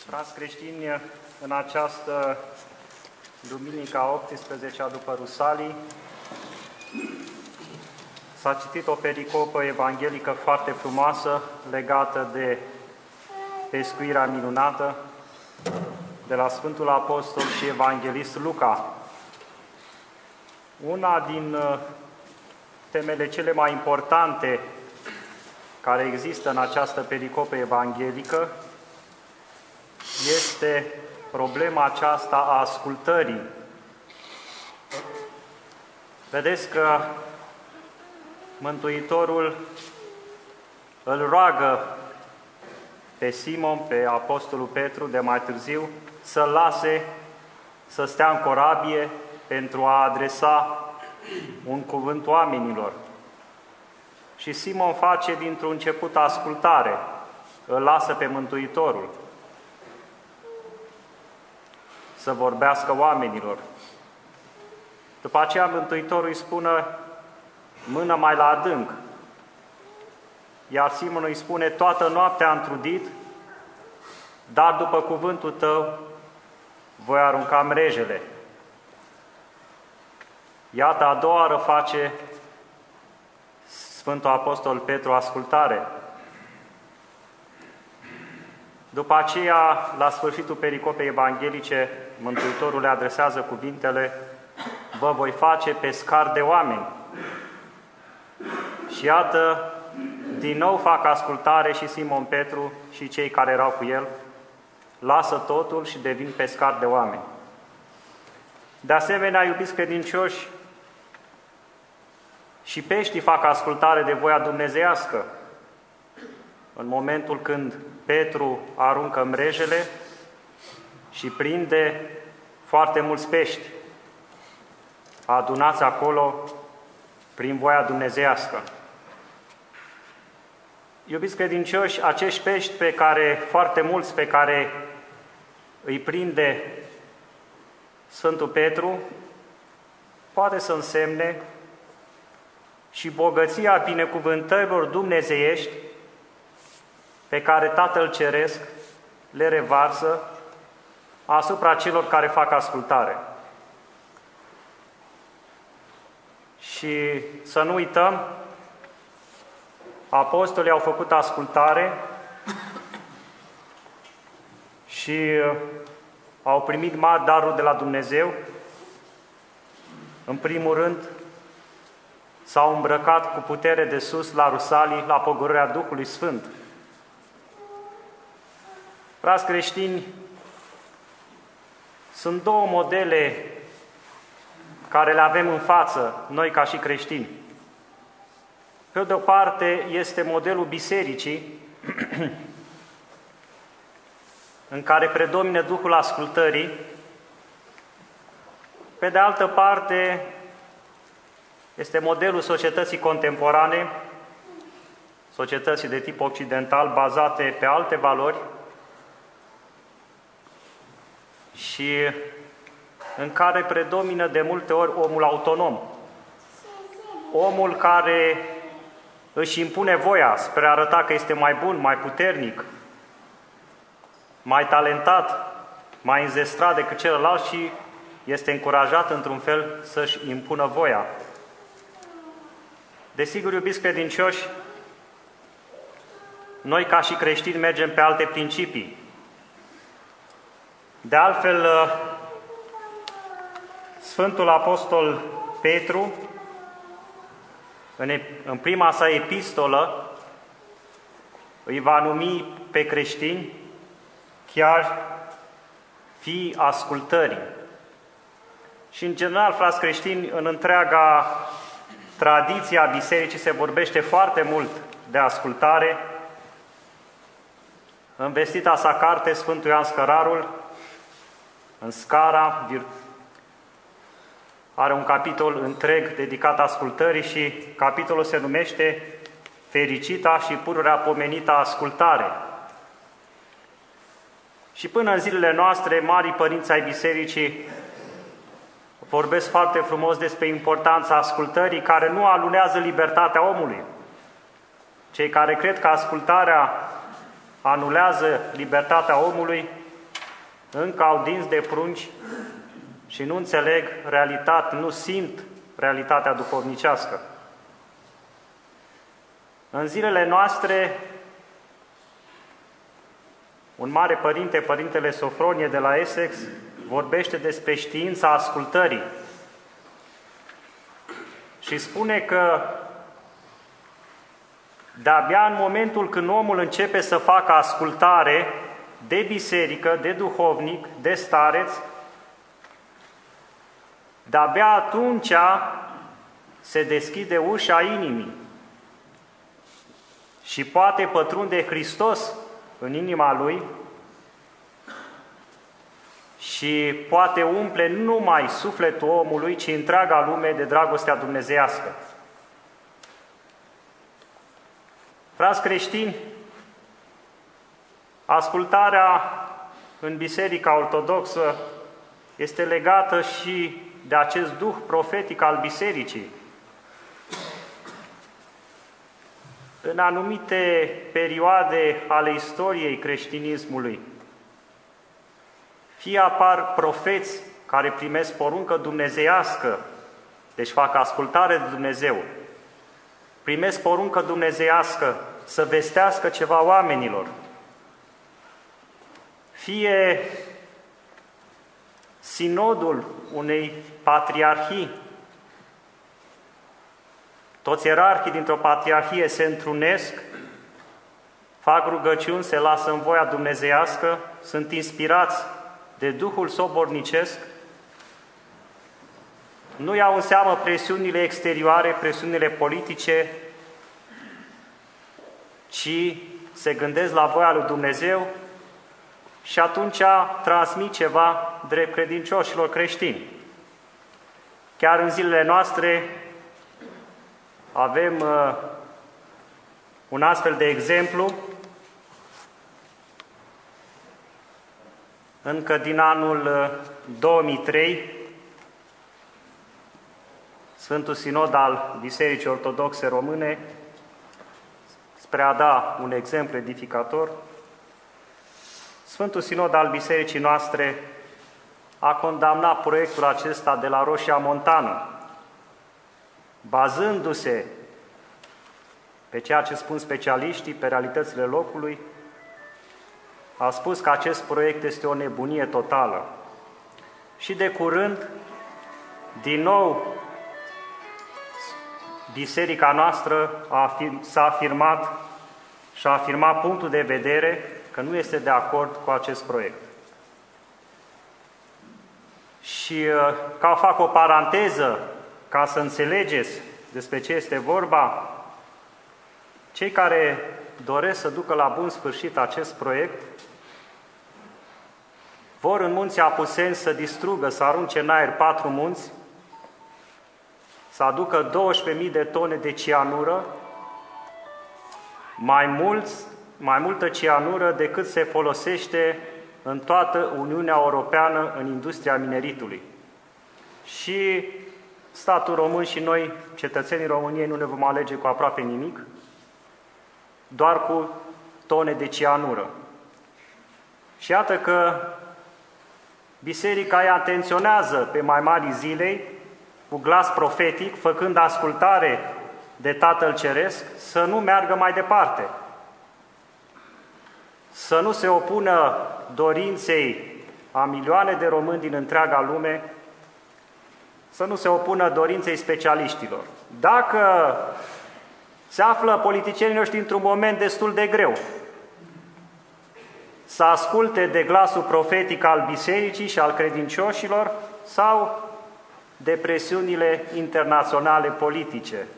Frați creștini, în această duminică a 18-a după Rusalii s-a citit o pericopă evanghelică foarte frumoasă legată de pescuirea minunată de la Sfântul Apostol și Evanghelist Luca. Una din temele cele mai importante care există în această pericopă evanghelică este problema aceasta a ascultării. Vedeți că Mântuitorul îl roagă pe Simon, pe Apostolul Petru, de mai târziu, să-l lase să stea în corabie pentru a adresa un cuvânt oamenilor. Și Simon face dintr-un început ascultare, îl lasă pe Mântuitorul să vorbească oamenilor. După aceea Mântuitorul îi spune, mână mai la adânc. Iar Simon îi spune, toată noaptea am trudit, dar după cuvântul tău voi arunca mrejele. Iată, a doua oară face Sfântul Apostol Petru ascultare. După aceea, la sfârșitul pericopei evanghelice, Mântuitorul le adresează cuvintele, vă voi face pescari de oameni. Și iată, din nou fac ascultare și Simon Petru și cei care erau cu el, lasă totul și devin pescari de oameni. De asemenea, iubiți credincioși, și peștii fac ascultare de voia dumnezeiască. În momentul când Petru aruncă mrejele și prinde foarte mulți pești, adunați acolo prin voia dumnezeiască. Iubiți credincioși, acești pești foarte mulți pe care îi prinde Sfântul Petru, poate să însemne și bogăția binecuvântărilor dumnezeiești pe care Tatăl Ceresc le revarsă asupra celor care fac ascultare. Și să nu uităm, apostolii au făcut ascultare și au primit mari daruri de la Dumnezeu. În primul rând, s-au îmbrăcat cu putere de sus la Rusalii, la pogorârea Duhului Sfânt. Frați creștini, sunt două modele care le avem în față, noi ca și creștini. Pe de o parte este modelul bisericii, în care predomină Duhul ascultării. Pe de altă parte este modelul societății contemporane, societății de tip occidental, bazate pe alte valori și în care predomină de multe ori omul autonom. Omul care își impune voia spre a arăta că este mai bun, mai puternic, mai talentat, mai înzestrat decât celălalt și este încurajat într-un fel să-și impună voia. Desigur, iubiți credincioși, noi ca și creștini mergem pe alte principii. De altfel, Sfântul Apostol Petru, în prima sa epistolă, îi va numi pe creștini chiar fii ascultării. Și în general, frați creștini, în întreaga tradiție a bisericii se vorbește foarte mult de ascultare. În vestita sa carte, Sfântul Ioan Scărarul, în Scara, are un capitol întreg dedicat ascultării și capitolul se numește Fericita și pururea pomenită ascultare. Și până în zilele noastre, marii părinți ai bisericii vorbesc foarte frumos despre importanța ascultării, care nu alunează libertatea omului. Cei care cred că ascultarea anulează libertatea omului încă au dinți de prunci și nu înțeleg realitatea, nu simt realitatea duhovnicească. În zilele noastre, un mare părinte, Părintele Sofronie de la Essex, vorbește despre știința ascultării și spune că de-abia în momentul când omul începe să facă ascultare de biserică, de duhovnic, de stareț, de-abia atunci se deschide ușa inimii și poate pătrunde Hristos în inima lui și poate umple nu numai sufletul omului, ci întreaga lume de dragostea dumnezeiască. Frați creștini, ascultarea în Biserica Ortodoxă este legată și de acest duh profetic al Bisericii. În anumite perioade ale istoriei creștinismului, fie apar profeți care primesc poruncă dumnezeiască, deci fac ascultare de Dumnezeu, primesc poruncă dumnezeiască să vestească ceva oamenilor, fie sinodul unei patriarhii, toți ierarhii dintr-o patriarhie se întrunesc, fac rugăciuni, se lasă în voia dumnezeiască, sunt inspirați de Duhul sobornicesc, nu iau în seamă presiunile exterioare, presiunile politice, ci se gândesc la voia lui Dumnezeu și atunci transmit ceva drept credincioșilor creștini. Chiar în zilele noastre avem un astfel de exemplu. Încă din anul 2003, Sfântul Sinod al Bisericii Ortodoxe Române, spre a da un exemplu edificator, Sfântul Sinod al Bisericii noastre a condamnat proiectul acesta de la Roșia Montană, bazându-se pe ceea ce spun specialiștii, pe realitățile locului, a spus că acest proiect este o nebunie totală. Și de curând, din nou, biserica noastră s-a afirmat și a afirmat punctul de vedere că nu este de acord cu acest proiect. Și ca fac o paranteză, ca să înțelegeți despre ce este vorba, cei care doresc să ducă la bun sfârșit acest proiect vor în munții Apuseni să distrugă, să arunce în aer 4 munți, să aducă 12.000 de tone de cianură, mai multă cianură decât se folosește în toată Uniunea Europeană în industria mineritului. Și statul român și noi, cetățenii României, nu ne vom alege cu aproape nimic, doar cu tone de cianură. Și iată că biserica ea atenționează pe mai mari zilei, cu glas profetic, făcând ascultare de Tatăl Ceresc, să nu meargă mai departe, să nu se opună dorinței a milioane de români din întreaga lume, să nu se opună dorinței specialiștilor. Dacă se află politicienii noștri într-un moment destul de greu, să asculte de glasul profetic al bisericii și al credincioșilor sau de presiunile internaționale politice.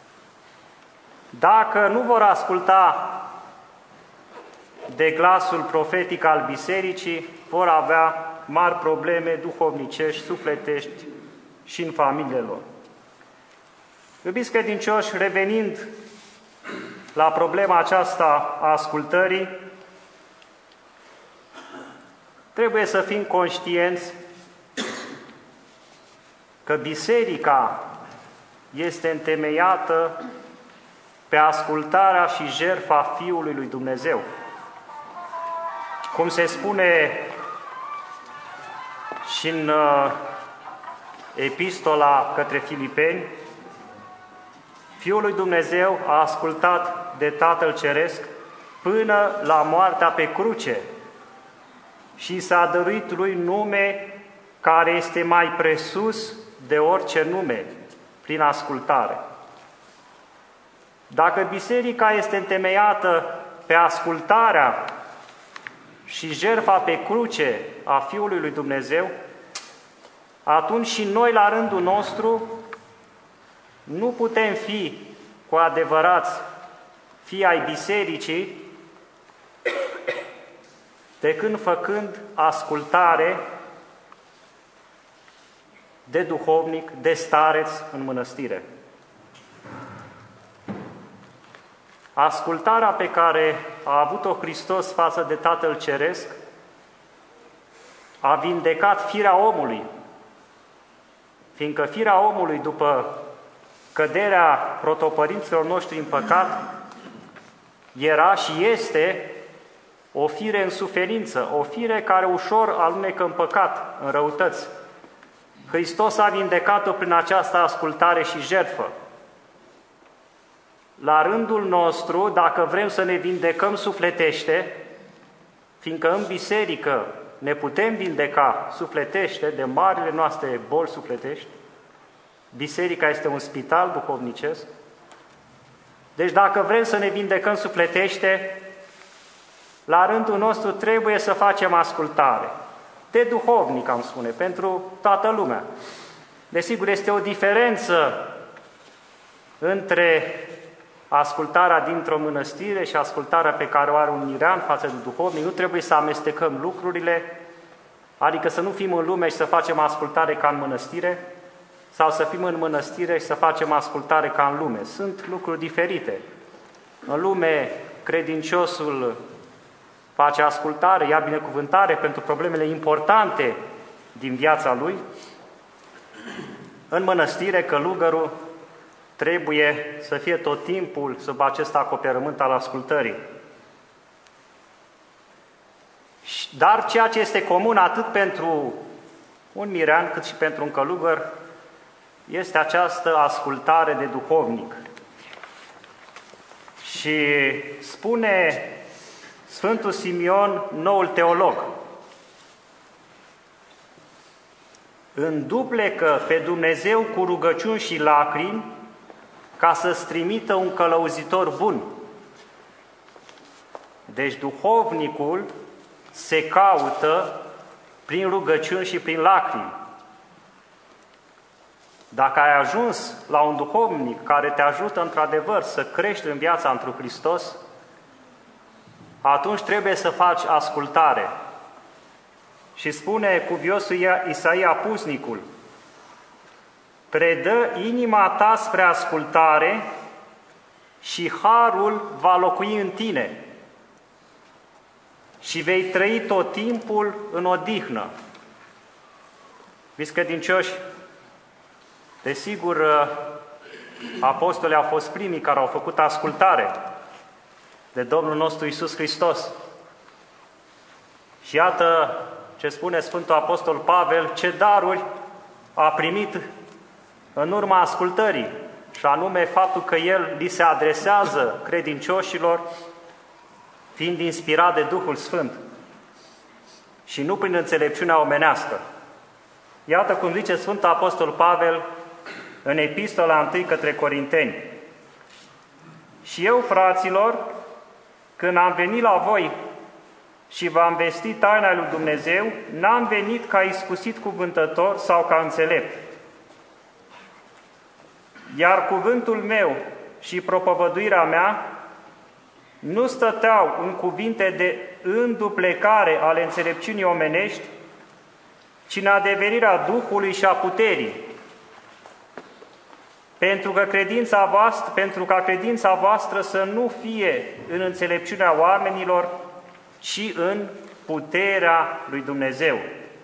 Dacă nu vor asculta de glasul profetic al bisericii, vor avea mari probleme duhovnicești, sufletești și în familiile lor. Iubiți credincioși, revenind la problema aceasta a ascultării, trebuie să fim conștienți că biserica este întemeiată pe ascultarea și jertfa Fiului lui Dumnezeu. Cum se spune și în epistola către Filipeni, Fiul lui Dumnezeu a ascultat de Tatăl Ceresc până la moartea pe cruce și s-a dăruit lui nume care este mai presus de orice nume, prin ascultare. Dacă biserica este întemeiată pe ascultarea și jertfa pe cruce a Fiului lui Dumnezeu, atunci și noi, la rândul nostru, nu putem fi cu adevărați fii ai bisericii decât făcând ascultare de duhovnic, de stareț în mănăstire. Ascultarea pe care a avut-o Hristos față de Tatăl Ceresc a vindecat firea omului, fiindcă firea omului, după căderea protopărinților noștri în păcat, era și este o fire în suferință, o fire care ușor alunecă în păcat, în răutăți. Hristos a vindecat-o prin această ascultare și jertfă. La rândul nostru, dacă vrem să ne vindecăm sufletește, fiindcă în biserică ne putem vindeca sufletește de marile noastre boli sufletești, biserica este un spital duhovnicesc, deci dacă vrem să ne vindecăm sufletește, la rândul nostru trebuie să facem ascultare. De duhovnic, am spune, pentru toată lumea. Desigur, este o diferență între ascultarea dintr-o mănăstire și ascultarea pe care o are un mirean față de duhovnic. Nu trebuie să amestecăm lucrurile, adică să nu fim în lume și să facem ascultare ca în mănăstire, sau să fim în mănăstire și să facem ascultare ca în lume. Sunt lucruri diferite. În lume, credinciosul face ascultare, ia binecuvântare pentru problemele importante din viața lui. În mănăstire, călugărul trebuie să fie tot timpul sub acest acoperământ al ascultării. Dar ceea ce este comun atât pentru un mirean cât și pentru un călugăr este această ascultare de duhovnic. Și spune Sfântul Simeon, noul teolog: înduplecă pe Dumnezeu cu rugăciuni și lacrimi ca să-ți trimită un călăuzitor bun. Deci duhovnicul se caută prin rugăciuni și prin lacrimi. Dacă ai ajuns la un duhovnic care te ajută într-adevăr să crești în viața întru Hristos, atunci trebuie să faci ascultare. Și spune cuviosul Isaia Pusnicul: predă inima ta spre ascultare și harul va locui în tine și vei trăi tot timpul în odihnă. Fiți credincioși, desigur, apostolii au fost primii care au făcut ascultare de Domnul nostru Iisus Hristos. Și iată ce spune Sfântul Apostol Pavel, ce daruri a primit în urma ascultării, și anume faptul că el li se adresează credincioșilor fiind inspirat de Duhul Sfânt și nu prin înțelepciunea omenească. Iată cum zice Sfântul Apostol Pavel în epistola 1 către Corinteni: și eu, fraților, când am venit la voi și v-am vestit taina lui Dumnezeu, n-am venit ca iscusit cuvântător sau ca înțelept. Iar cuvântul meu și propovăduirea mea nu stăteau în cuvinte de înduplecare ale înțelepciunii omenești, ci în adeverirea Duhului și a puterii, pentru ca credința voastră să nu fie în înțelepciunea oamenilor, ci în puterea lui Dumnezeu.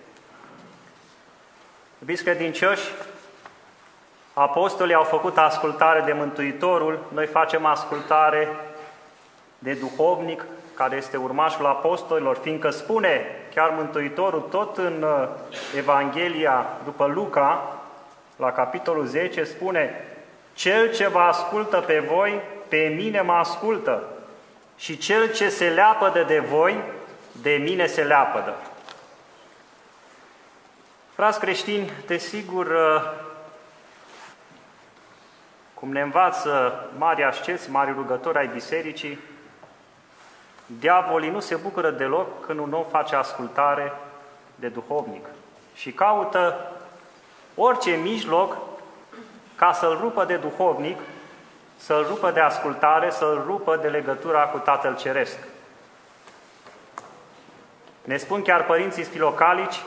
Iubiți credincioși, apostolii au făcut ascultare de Mântuitorul, noi facem ascultare de duhovnic, care este urmașul apostolilor, fiindcă spune chiar Mântuitorul, tot în Evanghelia după Luca, la capitolul 10, spune: cel ce vă ascultă pe voi, pe mine mă ascultă, și cel ce se leapădă de voi, de mine se leapădă. Frați creștini, desigur, cum ne învață mari asceți, mari rugători ai bisericii, diavolii nu se bucură deloc când un om face ascultare de duhovnic și caută orice mijloc ca să-l rupă de duhovnic, să-l rupă de ascultare, să-l rupă de legătura cu Tatăl Ceresc. Ne spun chiar părinții filocalici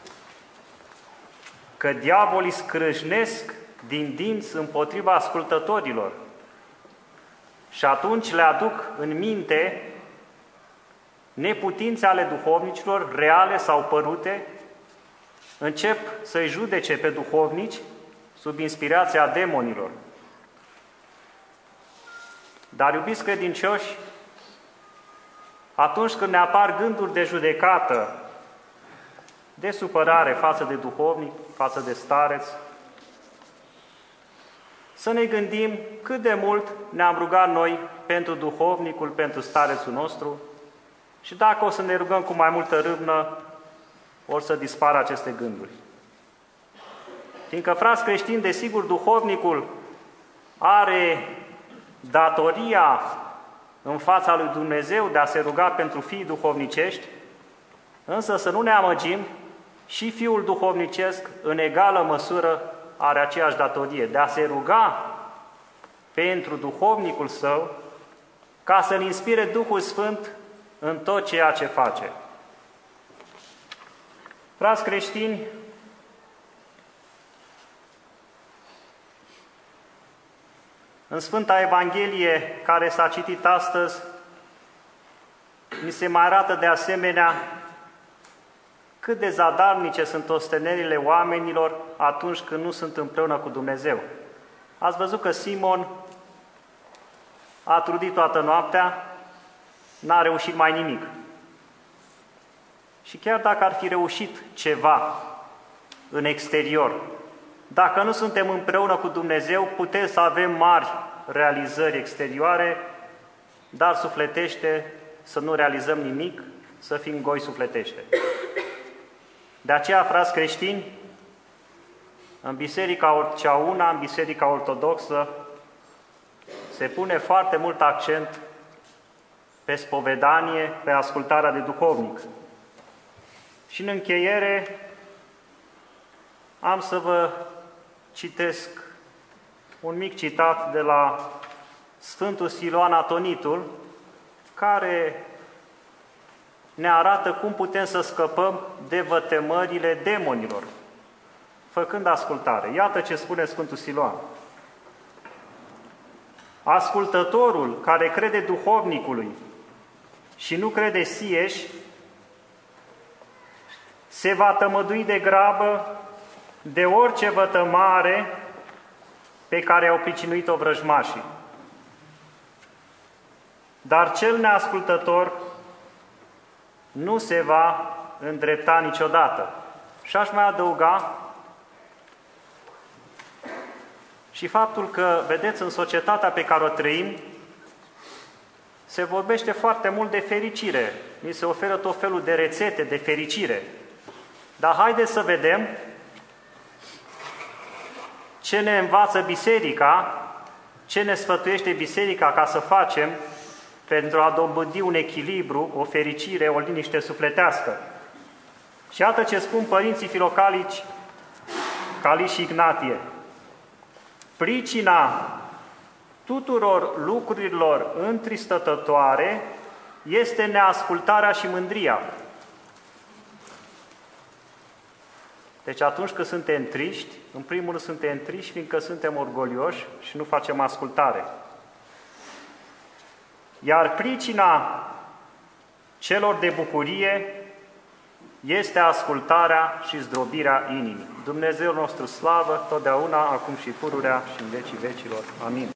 că diavolii scrâșnesc din dinți împotriva ascultătorilor și atunci le aduc în minte neputințe ale duhovnicilor, reale sau părute, încep să-i judece pe duhovnici sub inspirația demonilor. Dar, iubiți credincioși, atunci când ne apar gânduri de judecată, de supărare față de duhovnic, față de stareț, să ne gândim cât de mult ne-am rugat noi pentru duhovnicul, pentru starețul nostru și dacă o să ne rugăm cu mai multă râvnă, or să dispară aceste gânduri. Fiindcă, frați creștini, desigur, duhovnicul are datoria în fața lui Dumnezeu de a se ruga pentru fiii duhovnicești, însă să nu ne amăgim, și fiul duhovnicesc în egală măsură are aceeași datorie de a se ruga pentru duhovnicul său ca să-l inspire Duhul Sfânt în tot ceea ce face. Frați creștini, în Sfânta Evanghelie care s-a citit astăzi, mi se mai arată de asemenea cât de zadarnice sunt ostenerile oamenilor atunci când nu sunt împreună cu Dumnezeu. Ați văzut că Simon a trudit toată noaptea, n-a reușit mai nimic. Și chiar dacă ar fi reușit ceva în exterior, dacă nu suntem împreună cu Dumnezeu, putem să avem mari realizări exterioare, dar sufletește să nu realizăm nimic, să fim goi sufletește. De aceea, frați creștini, în Biserica cea una, în Biserica Ortodoxă, se pune foarte mult accent pe spovedanie, pe ascultarea de duhovnic. Și în încheiere am să vă citesc un mic citat de la Sfântul Siloan Atonitul, care ne arată cum putem să scăpăm de vătămările demonilor, făcând ascultare. Iată ce spune Sfântul Siloan. Ascultătorul care crede duhovnicului și nu crede sieși, se va tămădui de grabă de orice vătămare pe care au pricinuit-o vrăjmașii. Dar cel neascultător nu se va îndrepta niciodată. Și aș mai adăuga și faptul că, vedeți, în societatea pe care o trăim, se vorbește foarte mult de fericire. Ni se oferă tot felul de rețete de fericire. Dar haideți să vedem ce ne învață Biserica, ce ne sfătuiește Biserica ca să facem pentru a dobândi un echilibru, o fericire, o liniște sufletească. Și iată ce spun părinții filocalici Cali și Ignatie. Pricina tuturor lucrurilor întristătătoare este neascultarea și mândria. Deci atunci când suntem triști, în primul rând suntem triști fiindcă suntem orgolioși și nu facem ascultare. Iar pricina celor de bucurie este ascultarea și zdrobirea inimii. Dumnezeu nostru slavă, totdeauna, acum și pururea și în vecii vecilor. Amin.